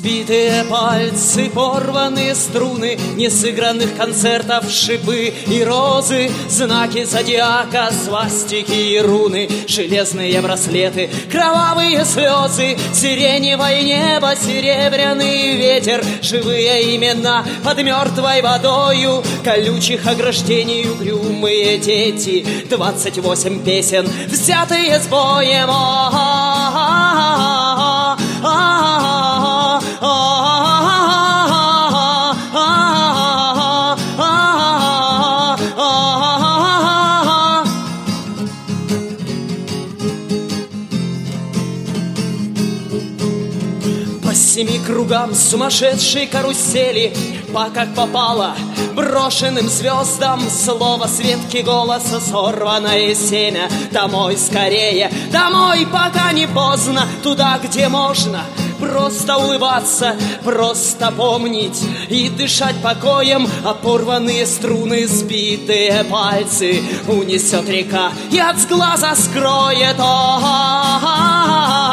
Сбитые пальцы, порванные струны, несыгранных концертов шипы и розы, знаки зодиака, свастики и руны, железные браслеты, кровавые слезы, сиреневое небо, серебряный ветер, живые имена под мертвой водою, колючих ограждений угрюмые дети, 28 песен, взятые с боем. По семи кругам сумасшедшей карусели, по как попало брошенным звездам, слово Светки голоса, сорванное семя. Домой скорее, домой, пока не поздно, туда, где можно просто улыбаться, просто помнить и дышать покоем, а порванные струны, сбитые пальцы унесет река и от глаза скроет.